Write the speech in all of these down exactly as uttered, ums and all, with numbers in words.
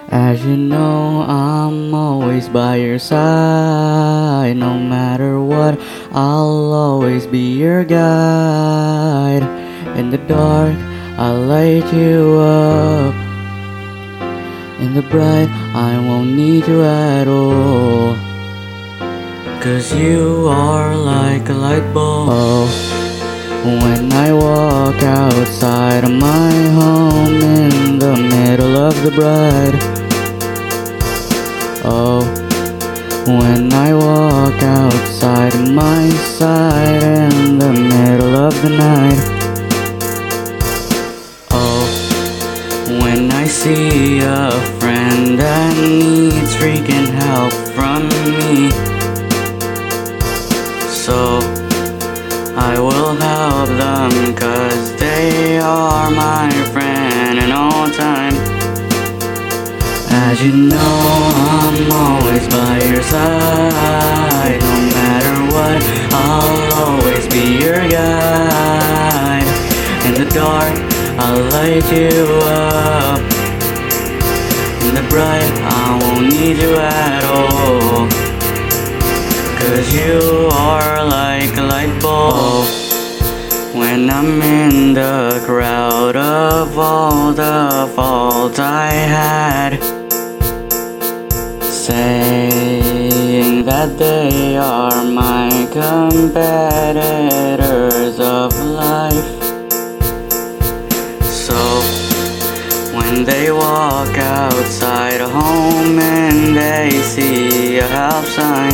As you know, I'm always by your side. No matter what, I'll always be your guide. In the dark, I'll light you up. In the bright, I won't need you at all. Cause you are like a light bulb. When I walk outside of my home in the middle of the bright. Oh, when I walk outside of my side in the middle of the night. Oh, when I see a friend that needs freaking help from me. So I will help them cause they are my friend in all time. As you know, I'm always by your side. No matter what, I'll always be your guide. In the dark, I'll light you up. In the bright, I won't need you at all. Cause you are like a light bulb. When I'm in the crowd of all the faults I had, saying that they are my competitors of life. So when they walk outside home and they see a help sign,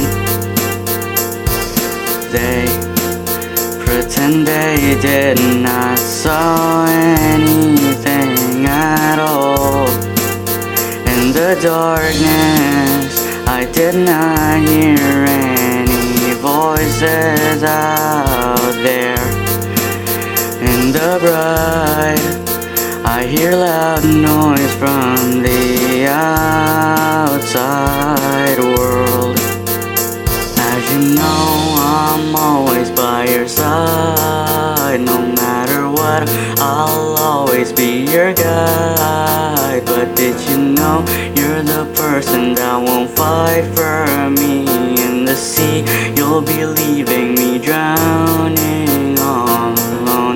they pretend they did not saw anything at all. In the darkness, I did not hear any voices out there. In the bright, I hear loud noise from the outside world. As you know, I'm always by your side. No matter what, I'll always be your guide. But did you know you're the person that won't fight for me in the sea? You'll be leaving me drowning all alone.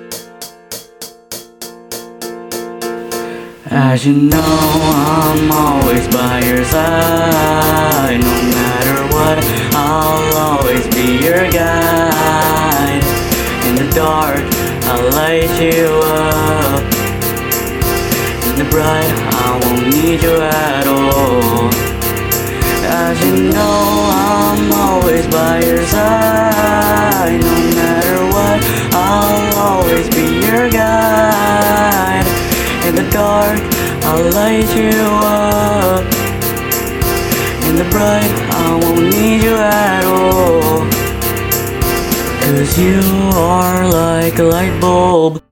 As you know, I'm always by your side. No matter what, I'll always be your guide. In the dark, I'll light you up. In the bright, I won't need you at all. As you know, I'm always by your side. No matter what, I'll always be your guide. In the dark, I'll light you up. In the bright, I won't need you at all. Cause you are like a light bulb.